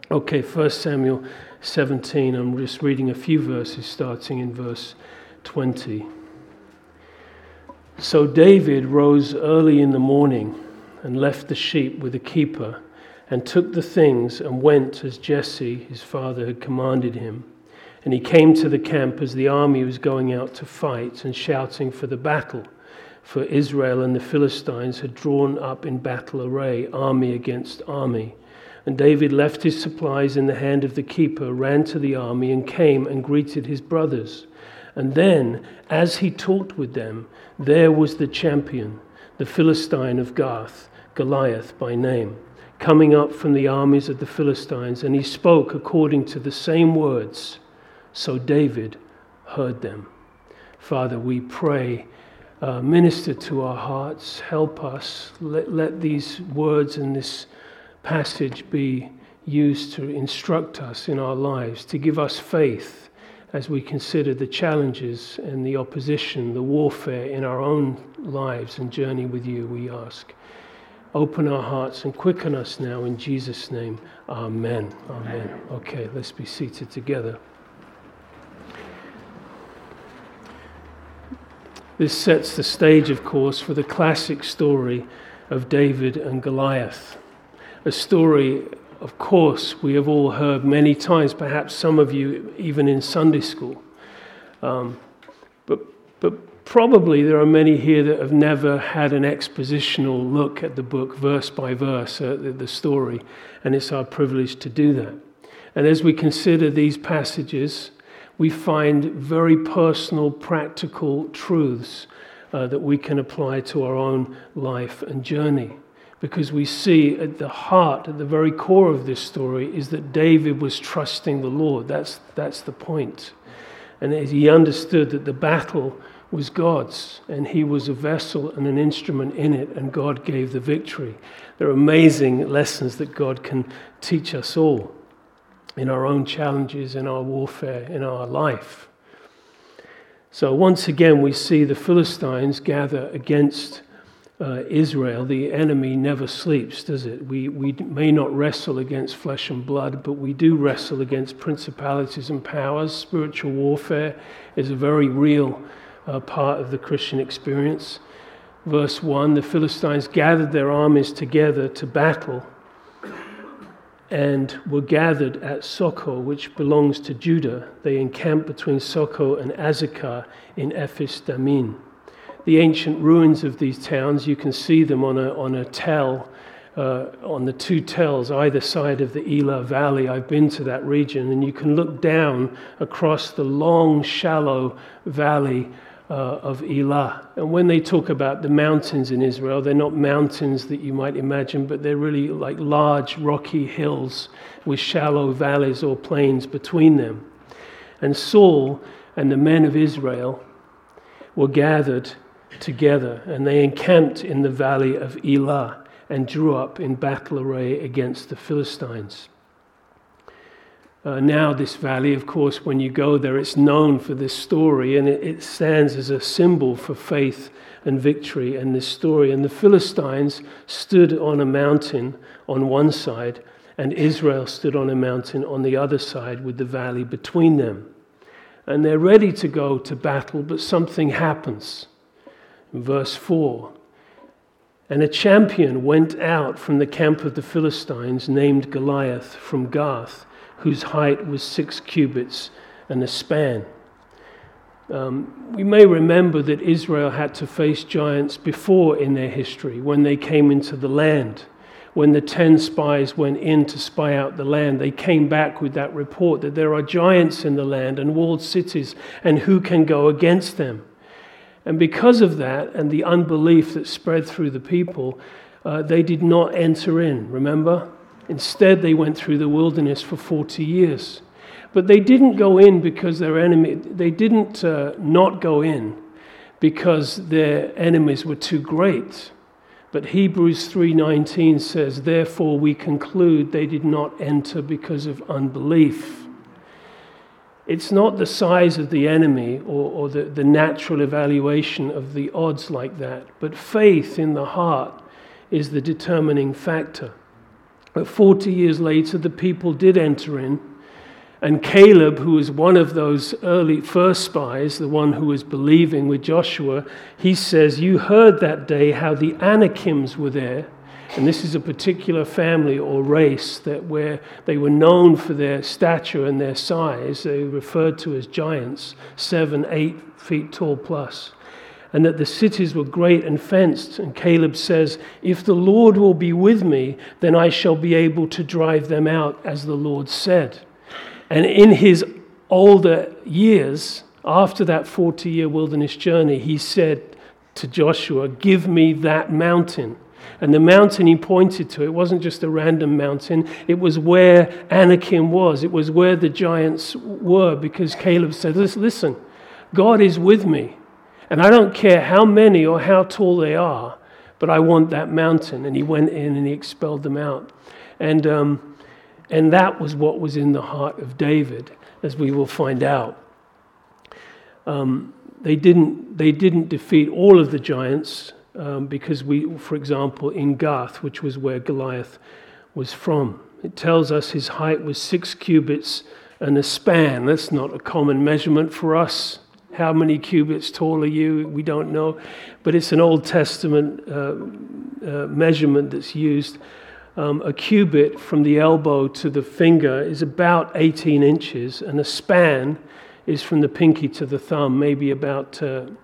Okay, 1 Samuel 17. I'm just reading a few verses starting in verse 20. So David rose early in the morning and left the sheep with the keeper and took the things and went as Jesse, his father, had commanded him. And he came to the camp as the army was going out to fight and shouting for the battle. For Israel and the Philistines had drawn up in battle array, army against army. And David left his supplies in the hand of the keeper, ran to the army, and came and greeted his brothers. And then, as he talked with them, there was the champion, the Philistine of Gath, Goliath by name, coming up from the armies of the Philistines, and he spoke according to the same words. So David heard them. Father, we pray, minister to our hearts, help us. Let these words in this passage be used to instruct us in our lives, to give us faith as we consider the challenges and the opposition, the warfare in our own lives and journey with you, we ask. Open our hearts and quicken us now in Jesus' name. Amen. Amen. Okay, let's be seated together. This sets the stage, of course, for the classic story of David and Goliath. A story, of course, we have all heard many times, perhaps some of you even in Sunday school. But probably there are many here that have never had an expositional look at the book, verse by verse, the story, and it's our privilege to do that. And as we consider these passages, we find very personal, practical truths that we can apply to our own life and journey. Because we see at the heart, at the very core of this story, is that David was trusting the Lord. That's the point. And he understood that the battle was God's, and he was a vessel and an instrument in it, and God gave the victory. There are amazing lessons that God can teach us all in our own challenges, in our warfare, in our life. So once again, we see the Philistines gather against Israel. The enemy never sleeps, does it? We may not wrestle against flesh and blood, but we do wrestle against principalities and powers. Spiritual warfare is a very real part of the Christian experience. Verse 1, the Philistines gathered their armies together to battle and were gathered at Soko, which belongs to Judah. They encamped between Soko and Azekah in Ephes Dammim. The ancient ruins of these towns, you can see them on a tell, on the two tells either side of the Elah Valley. I've been to that region, and you can look down across the long, shallow valley of Elah. And when they talk about the mountains in Israel, they're not mountains that you might imagine, but they're really like large rocky hills with shallow valleys or plains between them. And Saul and the men of Israel were gathered together, and they encamped in the valley of Elah and drew up in battle array against the Philistines. Now this valley, of course, when you go there, it's known for this story, and it stands as a symbol for faith and victory in this story. And the Philistines stood on a mountain on one side, and Israel stood on a mountain on the other side with the valley between them. And they're ready to go to battle, but something happens. In verse 4, and a champion went out from the camp of the Philistines named Goliath from Gath, whose height was 6 cubits and a span. We may remember that Israel had to face giants before in their history, when they came into the land. When the 10 spies went in to spy out the land, they came back with that report that there are giants in the land and walled cities, and who can go against them? And because of that and the unbelief that spread through the people, they did not enter in, remember? Instead, they went through the wilderness for 40 years. But they didn't go in because their enemy, they didn't not go in because their enemies were too great. But Hebrews 3:19 says, therefore we conclude they did not enter because of unbelief. It's not the size of the enemy or the natural evaluation of the odds like that, but faith in the heart is the determining factor. But 40 years later, the people did enter in. And Caleb, who was one of those early first spies, the one who was believing with Joshua, he says, you heard that day how the Anakims were there. And this is a particular family or race where they were known for their stature and their size. They were referred to as giants, 7, 8 feet tall plus. And that the cities were great and fenced. And Caleb says, if the Lord will be with me, then I shall be able to drive them out, as the Lord said. And in his older years, after that 40-year wilderness journey, he said to Joshua, give me that mountain. And the mountain he pointed to, it wasn't just a random mountain, it was where Anakim was. It was where the giants were, because Caleb said, listen, God is with me. And I don't care how many or how tall they are, but I want that mountain. And he went in and he expelled them out. And that was what was in the heart of David, as we will find out. They didn't defeat all of the giants, because for example, in Gath, which was where Goliath was from, it tells us his height was 6 cubits and a span. That's not a common measurement for us. How many cubits tall are you? We don't know. But it's an Old Testament measurement that's used. A cubit from the elbow to the finger is about 18 inches, and a span is from the pinky to the thumb, maybe about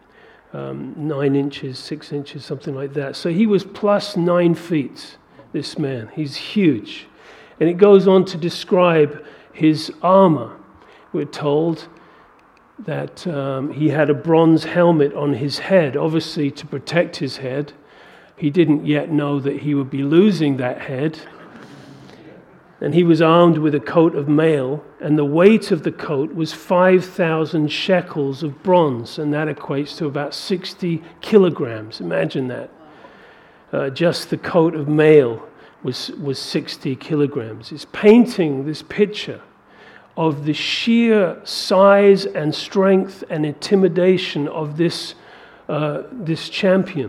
9 inches, 6 inches, something like that. So he was plus 9 feet, this man. He's huge. And it goes on to describe his armor. We're told that he had a bronze helmet on his head, obviously to protect his head. He didn't yet know that he would be losing that head. And he was armed with a coat of mail, and the weight of the coat was 5,000 shekels of bronze, and that equates to about 60 kilograms. Imagine that. Just the coat of mail was 60 kilograms. It's painting this picture of the sheer size and strength and intimidation of this champion.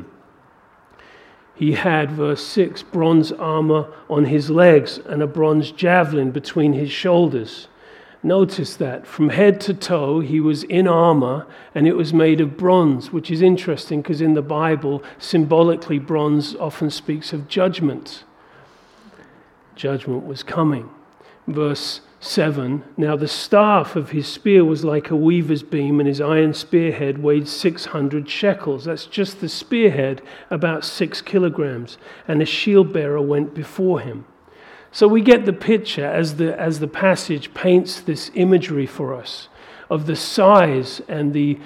He had, verse 6, bronze armor on his legs and a bronze javelin between his shoulders. Notice that from head to toe he was in armor, and it was made of bronze, which is interesting because in the Bible, symbolically, bronze often speaks of judgment. Judgment was coming. Verse 7, now the staff of his spear was like a weaver's beam, and his iron spearhead weighed 600 shekels. That's just the spearhead, about 6 kilograms. And a shield bearer went before him. So we get the picture as the passage paints this imagery for us of the size and the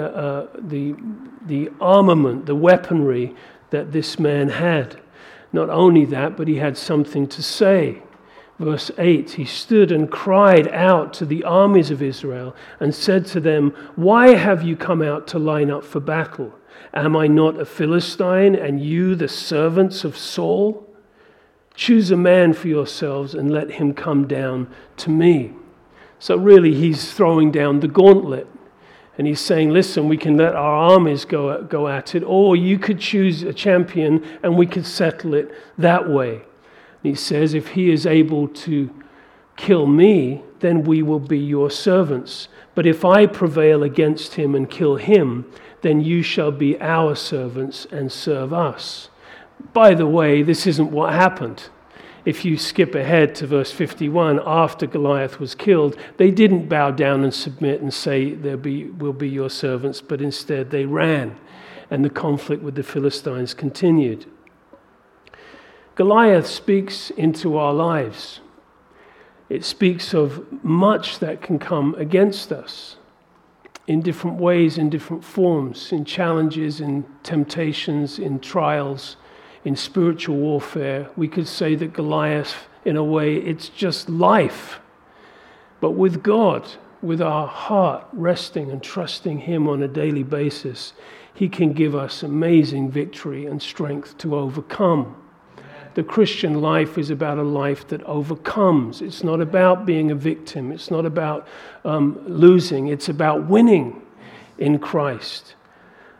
armament, the weaponry that this man had. Not only that, but he had something to say. Verse 8, he stood and cried out to the armies of Israel and said to them, why have you come out to line up for battle? Am I not a Philistine, and you the servants of Saul? Choose a man for yourselves and let him come down to me. So really he's throwing down the gauntlet. And he's saying, listen, we can let our armies go at it, or you could choose a champion and we could settle it that way. He says, if he is able to kill me, then we will be your servants. But if I prevail against him and kill him, then you shall be our servants and serve us. By the way, this isn't what happened. If you skip ahead to verse 51, after Goliath was killed, they didn't bow down and submit and say, we'll be your servants, but instead they ran, and the conflict with the Philistines continued. Goliath speaks into our lives. It speaks of much that can come against us in different ways, in different forms, in challenges, in temptations, in trials, in spiritual warfare. We could say that Goliath, in a way, it's just life. But with God, with our heart resting and trusting Him on a daily basis, He can give us amazing victory and strength to overcome. The Christian life is about a life that overcomes. It's not about being a victim. It's not about losing. It's about winning in Christ.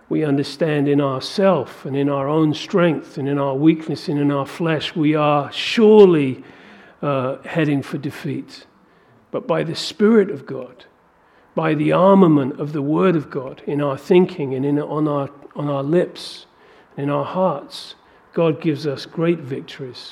We understand in ourself and in our own strength and in our weakness and in our flesh, we are surely heading for defeat. But by the Spirit of God, by the armament of the Word of God in our thinking and on our lips, in our hearts, God gives us great victories.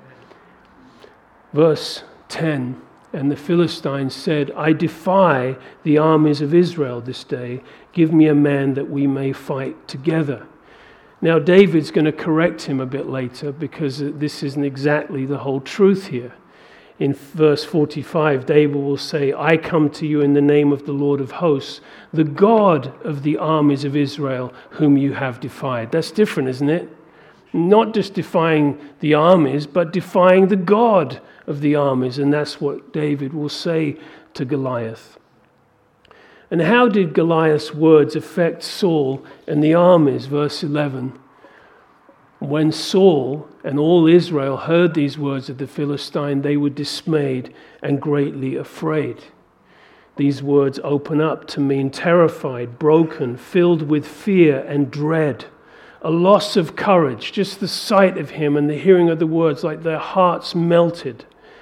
Verse 10, and the Philistines said, I defy the armies of Israel this day. Give me a man that we may fight together. Now David's going to correct him a bit later because this isn't exactly the whole truth here. In verse 45, David will say, I come to you in the name of the Lord of hosts, the God of the armies of Israel, whom you have defied. That's different, isn't it? Not just defying the armies, but defying the God of the armies. And that's what David will say to Goliath. And how did Goliath's words affect Saul and the armies? Verse 11. When Saul and all Israel heard these words of the Philistine, they were dismayed and greatly afraid. These words open up to mean terrified, broken, filled with fear and dread, a loss of courage, just the sight of him and the hearing of the words, like their hearts melted.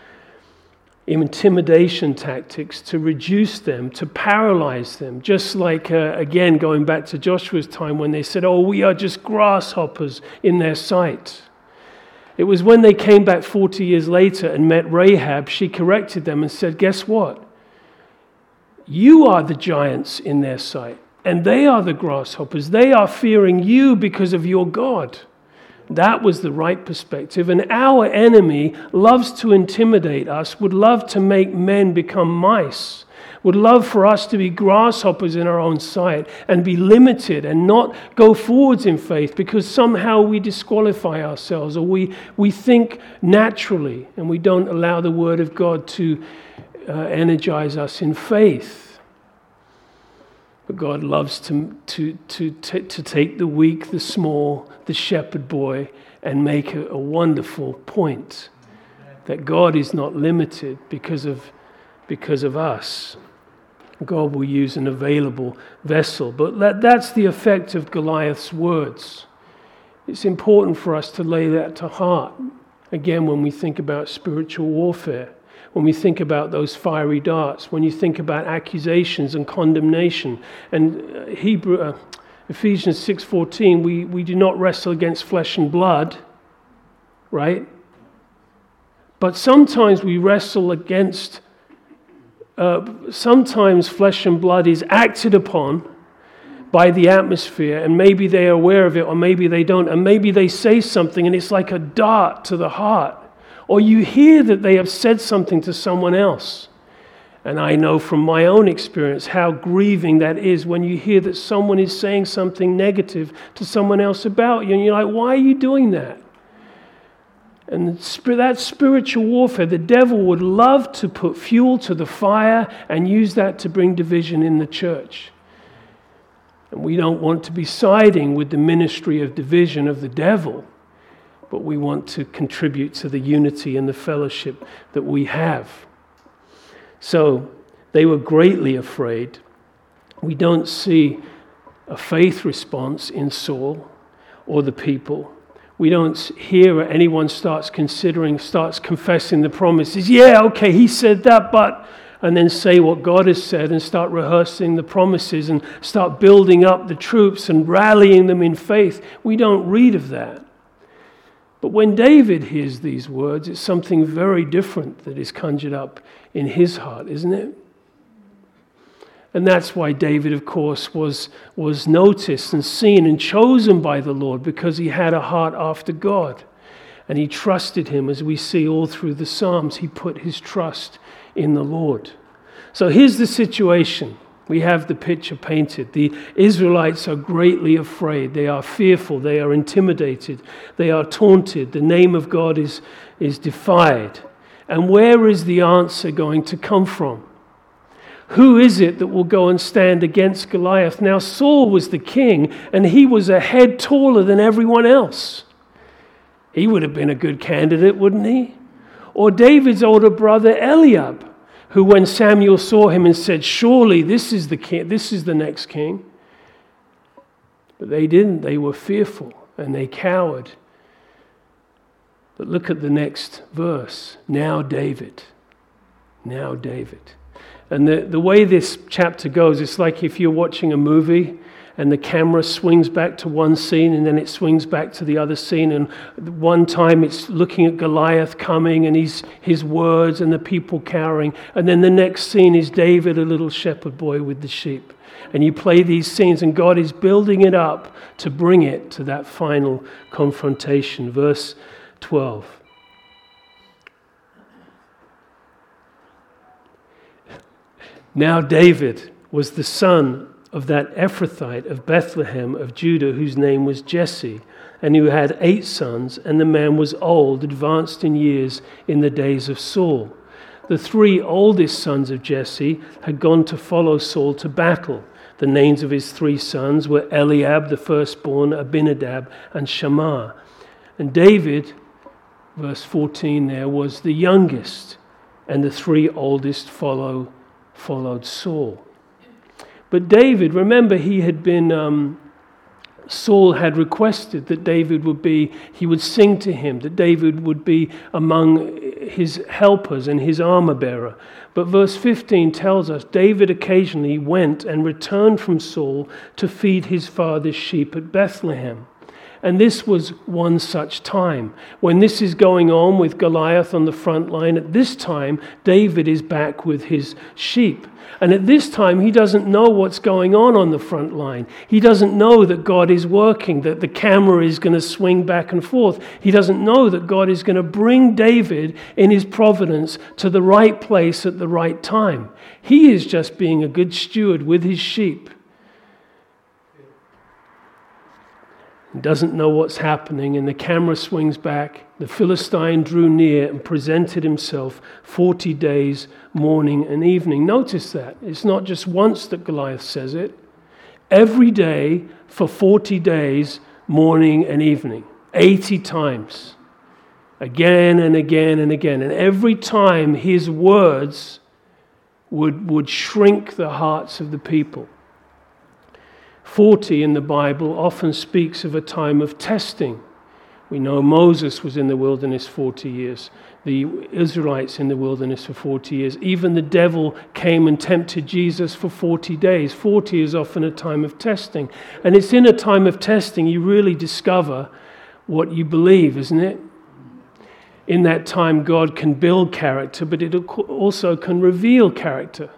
Intimidation tactics to reduce them, to paralyze them, just like, again, going back to Joshua's time when they said, oh, we are just grasshoppers in their sight. It was when they came back 40 years later and met Rahab, she corrected them and said, guess what? You are the giants in their sight, and they are the grasshoppers. They are fearing you because of your God. That was the right perspective. And our enemy loves to intimidate us, would love to make men become mice, would love for us to be grasshoppers in our own sight and be limited and not go forwards in faith because somehow we disqualify ourselves or we think naturally and we don't allow the Word of God to energize us in faith. But God loves to take the weak, the small, the shepherd boy, and make a wonderful point that God is not limited because of us. God will use an available vessel. But that's the effect of Goliath's words. It's important for us to lay that to heart. Again, when we think about spiritual warfare, when we think about those fiery darts, when you think about accusations and condemnation. And Ephesians 6:14, we do not wrestle against flesh and blood, right? But sometimes we wrestle against, sometimes flesh and blood is acted upon by the atmosphere, and maybe they are aware of it, or maybe they don't, and maybe they say something and it's like a dart to the heart. Or you hear that they have said something to someone else. And I know from my own experience how grieving that is when you hear that someone is saying something negative to someone else about you. And you're like, why are you doing that? And that spiritual warfare, the devil would love to put fuel to the fire and use that to bring division in the church. And we don't want to be siding with the ministry of division of the devil. But we want to contribute to the unity and the fellowship that we have. So they were greatly afraid. We don't see a faith response in Saul or the people. We don't hear anyone starts confessing the promises. Yeah, okay, he said that, but... And then say what God has said and start rehearsing the promises and start building up the troops and rallying them in faith. We don't read of that. But when David hears these words, it's something very different that is conjured up in his heart, isn't it? And that's why David, of course, was noticed and seen and chosen by the Lord, because he had a heart after God. And he trusted him, as we see all through the Psalms. He put his trust in the Lord. So here's the situation. We have the picture painted. The Israelites are greatly afraid. They are fearful. They are intimidated. They are taunted. The name of God is defied. And where is the answer going to come from? Who is it that will go and stand against Goliath? Now, Saul was the king, and he was a head taller than everyone else. He would have been a good candidate, wouldn't he? Or David's older brother Eliab, who when Samuel saw him and said, surely this is the king, this is the next king. But they didn't. They were fearful and they cowered. But look at the next verse. Now David. Now David. And the way this chapter goes, it's like if you're watching a movie and the camera swings back to one scene and then it swings back to the other scene, and one time it's looking at Goliath coming and his words and the people cowering, and then the next scene is David, a little shepherd boy with the sheep. And you play these scenes and God is building it up to bring it to that final confrontation. Verse 12. Now David was the son of that Ephrathite of Bethlehem of Judah, whose name was Jesse, and who had 8 sons, and the man was old, advanced in years in the days of Saul. The 3 oldest sons of Jesse had gone to follow Saul to battle. The names of his 3 sons were Eliab, the firstborn, Abinadab, and Shammah. And David, verse 14 there, was the youngest, and the 3 oldest followed Saul. But David, remember, Saul had requested that David he would sing to him, that David would be among his helpers and his armor bearer. But verse 15 tells us David occasionally went and returned from Saul to feed his father's sheep at Bethlehem. And this was one such time. When this is going on with Goliath on the front line, at this time, David is back with his sheep. And at this time, he doesn't know what's going on the front line. He doesn't know that God is working, that the camera is going to swing back and forth. He doesn't know that God is going to bring David in his providence to the right place at the right time. He is just being a good steward with his sheep. He doesn't know what's happening, and the camera swings back. The Philistine drew near and presented himself 40 days, morning and evening. Notice that. It's not just once that Goliath says it. Every day for 40 days, morning and evening. 80 times. Again and again and again. And every time his words would shrink the hearts of the people. 40 in the Bible often speaks of a time of testing. We know Moses was in the wilderness 40 years. The Israelites in the wilderness for 40 years. Even the devil came and tempted Jesus for 40 days. 40 is often a time of testing. And it's in a time of testing you really discover what you believe, isn't it? In that time, God can build character, but it also can reveal character.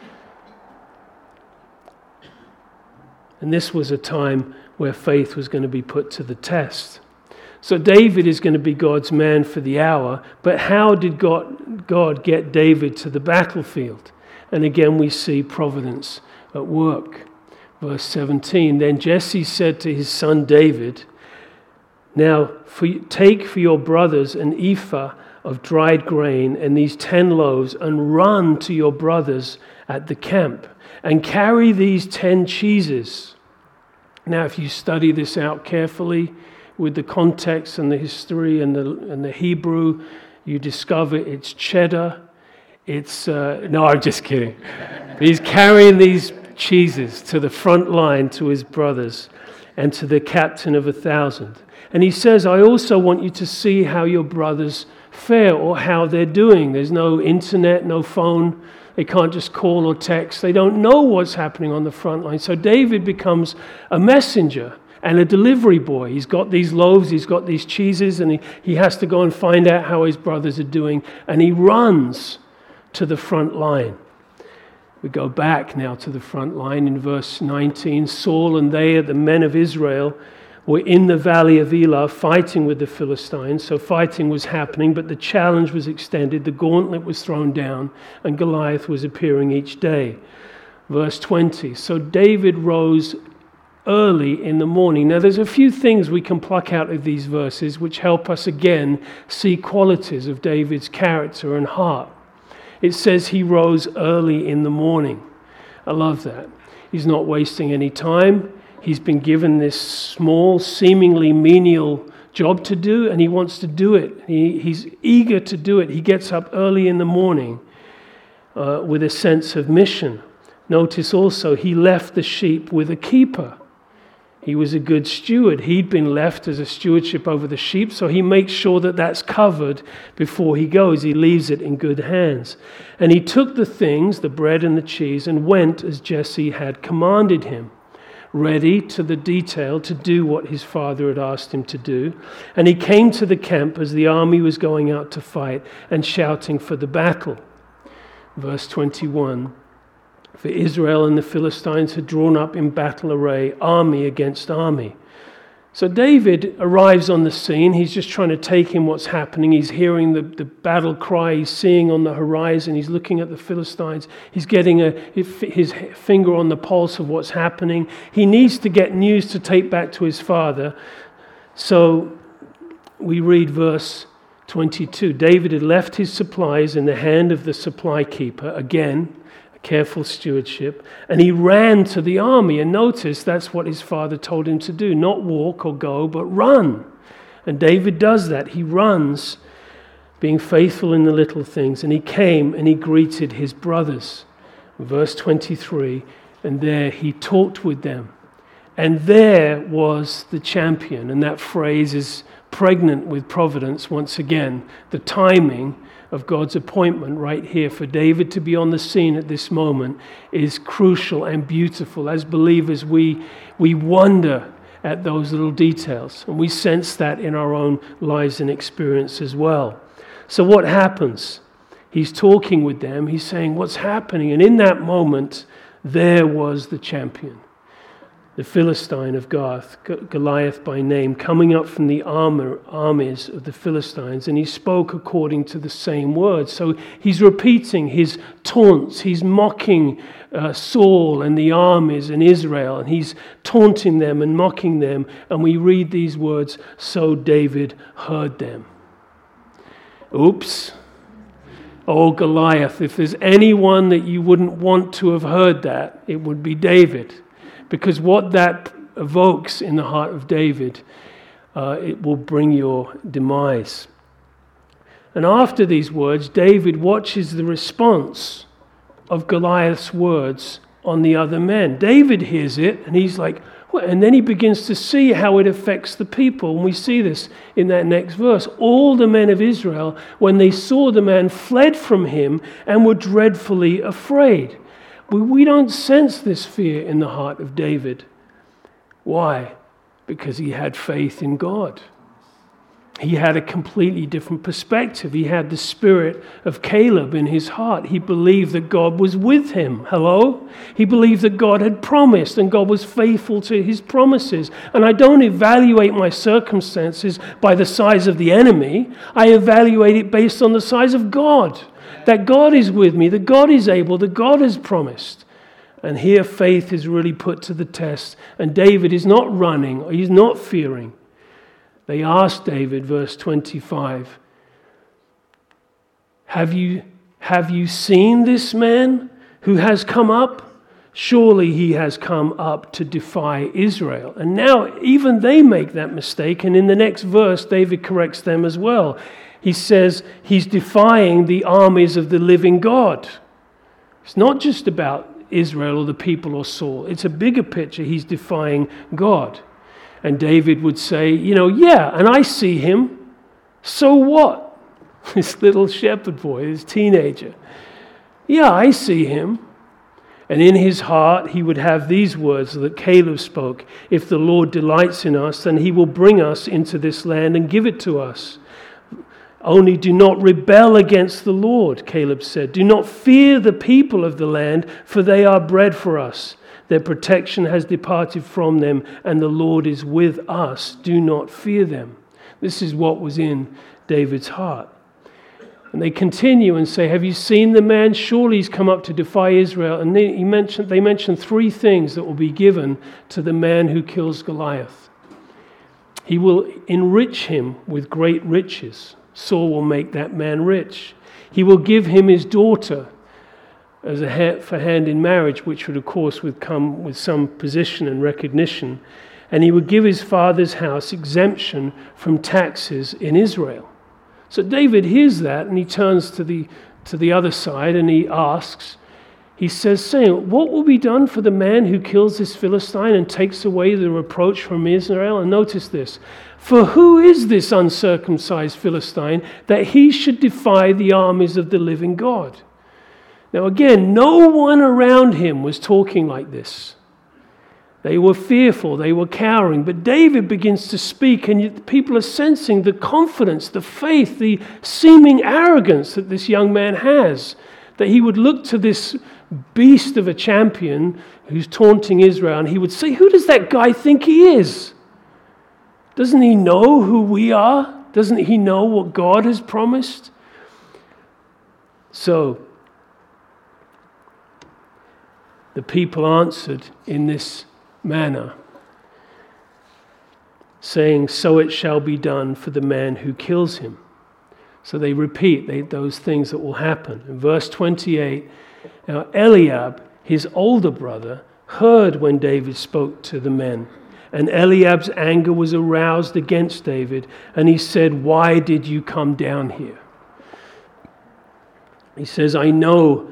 And this was a time where faith was going to be put to the test. So David is going to be God's man for the hour, but how did God get David to the battlefield? And again we see providence at work. Verse 17, then Jesse said to his son David, now take for your brothers an ephah of dried grain and these 10 loaves and run to your brothers at the camp. And carry these 10 cheeses. Now, if you study this out carefully with the context and the history and the Hebrew, you discover it's cheddar. No, I'm just kidding. He's carrying these cheeses to the front line to his brothers and to the captain of 1,000. And he says, I also want you to see how your brothers fare or how they're doing. There's no internet, no phone. They can't just call or text. They don't know what's happening on the front line. So David becomes a messenger and a delivery boy. He's got these loaves, he's got these cheeses, and he has to go and find out how his brothers are doing. And he runs to the front line. We go back now to the front line in verse 19. Saul and they, the men of Israel, were in the valley of Elah fighting with the Philistines. So fighting was happening, but the challenge was extended. The gauntlet was thrown down, and Goliath was appearing each day. Verse 20, so David rose early in the morning. Now there's a few things we can pluck out of these verses which help us again see qualities of David's character and heart. It says he rose early in the morning. I love that. He's not wasting any time. He's been given this small, seemingly menial job to do, and he wants to do it. He's eager to do it. He gets up early in the morning with a sense of mission. Notice also, he left the sheep with a keeper. He was a good steward. He'd been left as a stewardship over the sheep, so he makes sure that that's covered before he goes. He leaves it in good hands. And he took the things, the bread and the cheese, and went as Jesse had commanded him, ready to the detail to do what his father had asked him to do. And he came to the camp as the army was going out to fight and shouting for the battle. Verse 21. For Israel and the Philistines had drawn up in battle array, army against army. So David arrives on the scene. He's just trying to take in what's happening. He's hearing the battle cry. He's seeing on the horizon. He's looking at the Philistines. He's getting his finger on the pulse of what's happening. He needs to get news to take back to his father. So we read verse 22. David had left his supplies in the hand of the supply keeper. Again, careful stewardship, and he ran to the army. And notice that's what his father told him to do, not walk or go, but run. And David does that. He runs, being faithful in the little things. And he came and he greeted his brothers. Verse 23, and there he talked with them. And there was the champion. And that phrase is pregnant with providence once again. The timing of God's appointment right here for David to be on the scene at this moment is crucial and beautiful. As believers, we wonder at those little details, and we sense that in our own lives and experience as well. So what happens? He's talking with them. He's saying, what's happening? And in that moment, there was the champion, the Philistine of Gath, Goliath by name, coming up from the armies of the Philistines, and he spoke according to the same words. So he's repeating his taunts. He's mocking Saul and the armies in Israel, and he's taunting them and mocking them. And we read these words, so David heard them. Oops. Oh, Goliath, if there's anyone that you wouldn't want to have heard that, it would be David. Because what that evokes in the heart of David, it will bring your demise. And after these words, David watches the response of Goliath's words on the other men. David hears it, and he's like, what? And then he begins to see how it affects the people. And we see this in that next verse. All the men of Israel, when they saw the man, fled from him and were dreadfully afraid. We don't sense this fear in the heart of David. Why? Because he had faith in God. He had a completely different perspective. He had the spirit of Caleb in his heart. He believed that God was with him. Hello? He believed that God had promised and God was faithful to his promises. And I don't evaluate my circumstances by the size of the enemy. I evaluate it based on the size of God. That God is with me, that God is able, that God has promised. And here faith is really put to the test. And David is not running, or he's not fearing. They asked David, verse 25, Have you seen this man who has come up? Surely he has come up to defy Israel. And now even they make that mistake. And in the next verse, David corrects them as well. He says he's defying the armies of the living God. It's not just about Israel or the people or Saul. It's a bigger picture. He's defying God. And David would say, yeah, and I see him. So what? This little shepherd boy, this teenager. Yeah, I see him. And in his heart, he would have these words that Caleb spoke. If the Lord delights in us, then he will bring us into this land and give it to us. Only do not rebel against the Lord, Caleb said. Do not fear the people of the land, for they are bread for us. Their protection has departed from them, and the Lord is with us. Do not fear them. This is what was in David's heart. And they continue and say, have you seen the man? Surely he's come up to defy Israel. And they mention three things that will be given to the man who kills Goliath. He will enrich him with great riches. Saul will make that man rich. He will give him his daughter as for hand in marriage, which would, of course, come with some position and recognition. And he would give his father's house exemption from taxes in Israel. So David hears that, and he turns to the other side, and he asks, he says, saying, what will be done for the man who kills this Philistine and takes away the reproach from Israel? And notice this. For who is this uncircumcised Philistine that he should defy the armies of the living God? Now again, no one around him was talking like this. They were fearful, they were cowering. But David begins to speak, and people are sensing the confidence, the faith, the seeming arrogance that this young man has. That he would look to this beast of a champion who's taunting Israel, and he would say, who does that guy think he is? Doesn't he know who we are? Doesn't he know what God has promised? So, the people answered in this manner, saying, so it shall be done for the man who kills him. So they repeat those things that will happen. In verse 28, now Eliab, his older brother, heard when David spoke to the men. And Eliab's anger was aroused against David, and he said, why did you come down here? He says, I know,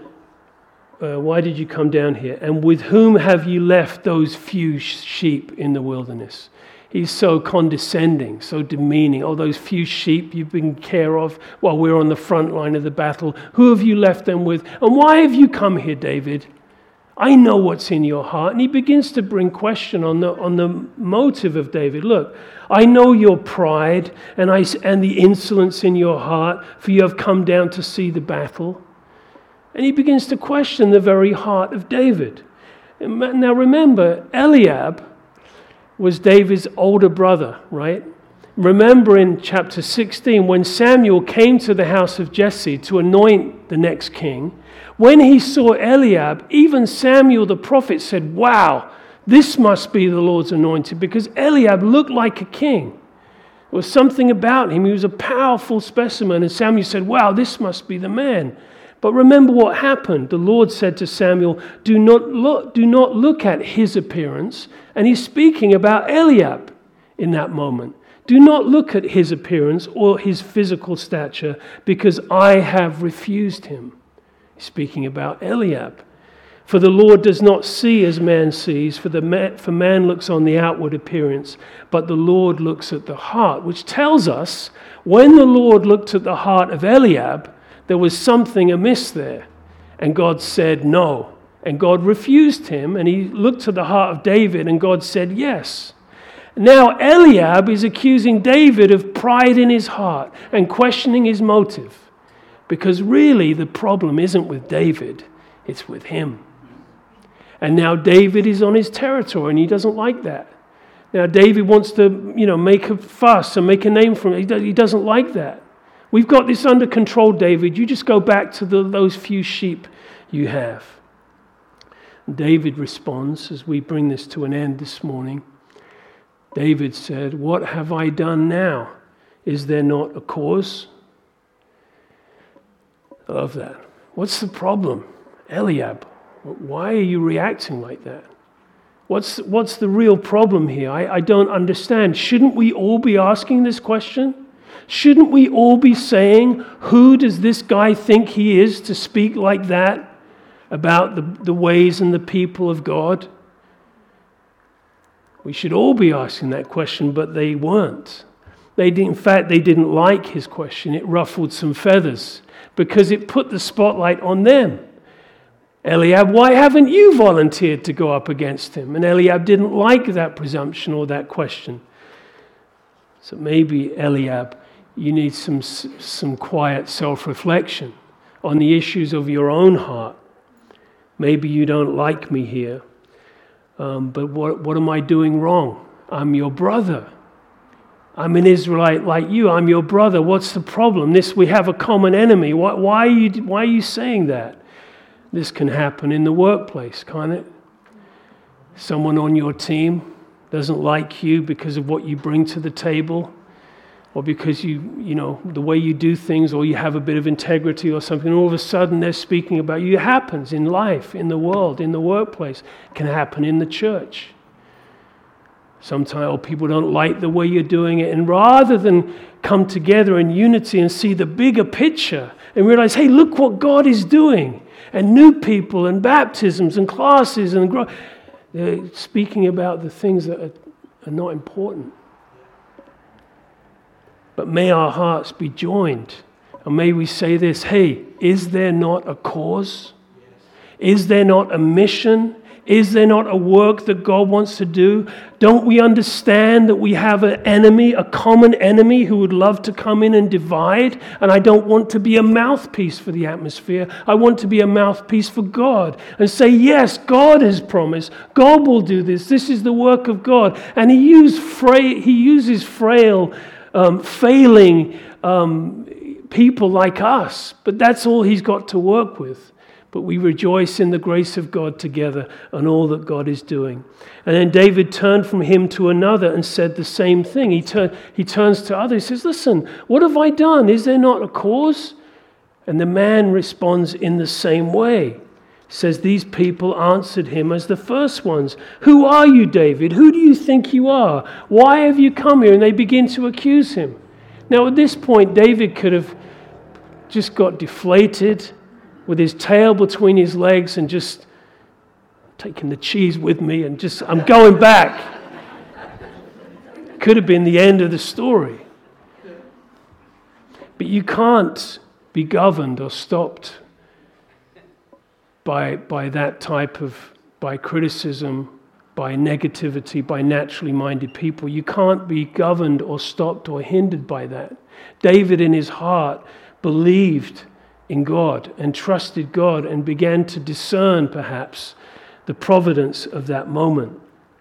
why did you come down here? And with whom have you left those few sheep in the wilderness? He's so condescending, so demeaning. Oh, those few sheep you've been care of while we're on the front line of the battle. Who have you left them with? And why have you come here, David? I know what's in your heart. And he begins to bring question on the motive of David. Look, I know your pride and the insolence in your heart, for you have come down to see the battle. And he begins to question the very heart of David. Now remember, Eliab was David's older brother, right? Remember in chapter 16, when Samuel came to the house of Jesse to anoint the next king, when he saw Eliab, even Samuel the prophet said, wow, this must be the Lord's anointed, because Eliab looked like a king. There was something about him. He was a powerful specimen. And Samuel said, wow, this must be the man. But remember what happened. The Lord said to Samuel, do not look at his appearance. And he's speaking about Eliab in that moment. Do not look at his appearance or his physical stature, because I have refused him. He's speaking about Eliab. For the Lord does not see as man sees, for man looks on the outward appearance, but the Lord looks at the heart, which tells us when the Lord looked at the heart of Eliab, there was something amiss there. And God said no. And God refused him, and he looked to the heart of David, and God said yes. Now Eliab is accusing David of pride in his heart and questioning his motive. Because really the problem isn't with David, it's with him. And now David is on his territory, and he doesn't like that. Now David wants to, make a fuss and make a name for him. He doesn't like that. We've got this under control, David. You just go back to those few sheep you have. David responds as we bring this to an end this morning. David said, what have I done now? Is there not a cause? I love that. What's the problem? Eliab, why are you reacting like that? What's the real problem here? I don't understand. Shouldn't we all be asking this question? Shouldn't we all be saying, who does this guy think he is to speak like that about the ways and the people of God? We should all be asking that question, but they weren't. In fact, they didn't like his question. It ruffled some feathers because it put the spotlight on them. Eliab, why haven't you volunteered to go up against him? And Eliab didn't like that presumption or that question. So maybe, Eliab, you need some quiet self-reflection on the issues of your own heart. Maybe you don't like me here, but what am I doing wrong? I'm your brother. I'm an Israelite like you. I'm your brother. What's the problem? We have a common enemy. Why are you saying that? This can happen in the workplace, can't it? Someone on your team doesn't like you because of what you bring to the table, or because the way you do things, or you have a bit of integrity or something. All of a sudden they're speaking about you. It happens in life, in the world, in the workplace. It can happen in the church. Sometimes people don't like the way you're doing it, and rather than come together in unity and see the bigger picture and realize, hey, look what God is doing. And new people and baptisms and classes and speaking about the things that are not important. But may our hearts be joined. And may we say this, hey, is there not a cause? Is there not a mission? Is there not a work that God wants to do? Don't we understand that we have an enemy, a common enemy who would love to come in and divide? And I don't want to be a mouthpiece for the atmosphere. I want to be a mouthpiece for God and say, yes, God has promised. God will do this. This is the work of God. And He uses frail, failing people like us. But that's all He's got to work with. But we rejoice in the grace of God together and all that God is doing. And then David turned from him to another and said the same thing. He turns to others. He says, listen, what have I done? Is there not a cause? And the man responds in the same way. He says, these people answered him as the first ones. Who are you, David? Who do you think you are? Why have you come here? And they begin to accuse him. Now at this point, David could have just got deflated with his tail between his legs and just taking the cheese with me and just, I'm going back. Could have been the end of the story. But you can't be governed or stopped by that type of, by criticism, by negativity, by naturally minded people. You can't be governed or stopped or hindered by that. David in his heart believed in God and trusted God and began to discern perhaps the providence of that moment.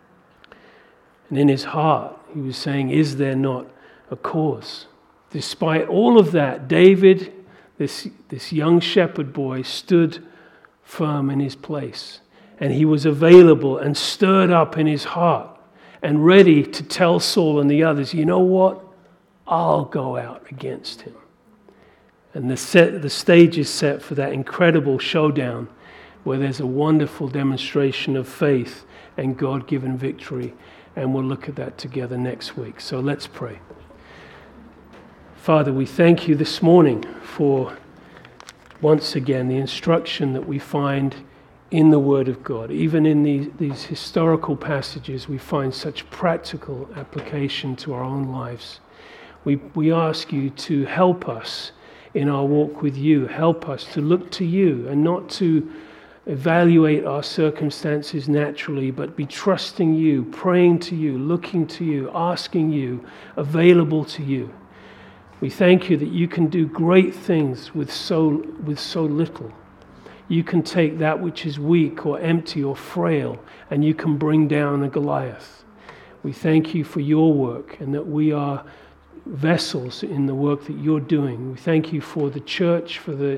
And in his heart he was saying, is there not a cause? Despite all of that, David, this young shepherd boy, stood firm in his place, and he was available and stirred up in his heart and ready to tell Saul and the others, you know what? I'll go out against him. And the stage is set for that incredible showdown where there's a wonderful demonstration of faith and God-given victory. And we'll look at that together next week. So let's pray. Father, we thank you this morning for, once again, the instruction that we find in the Word of God. Even in these historical passages, we find such practical application to our own lives. We ask you to help us in our walk with you. Help us to look to you and not to evaluate our circumstances naturally, but be trusting you, praying to you, looking to you, asking you, available to you. We thank you that you can do great things with so little. You can take that which is weak or empty or frail, and you can bring down a Goliath. We thank you for your work and that we are vessels in the work that you're doing. We thank you for the church, for the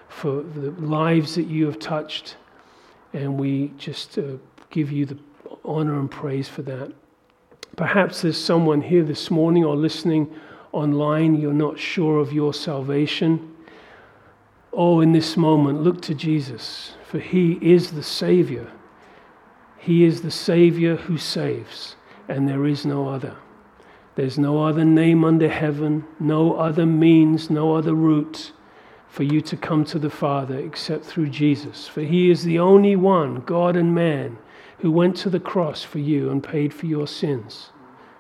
lives that you have touched, and we just give you the honor and praise for that. Perhaps there's someone here this morning or listening online, you're not sure of your salvation. Oh, in this moment, look to Jesus, for He is the Savior. He is the Savior who saves, and there is no other. There's no other name under heaven, no other means, no other route for you to come to the Father except through Jesus. For He is the only one, God and man, who went to the cross for you and paid for your sins.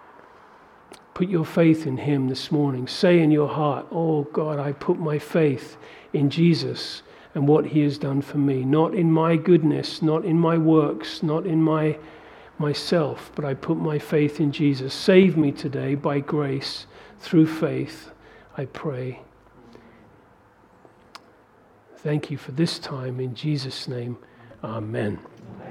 Put your faith in Him this morning. Say in your heart, oh God, I put my faith in Jesus and what He has done for me. Not in my goodness, not in my works, not in myself, but I put my faith in Jesus. Save me today by grace through faith, I pray. Thank you for this time. In Jesus' name, amen.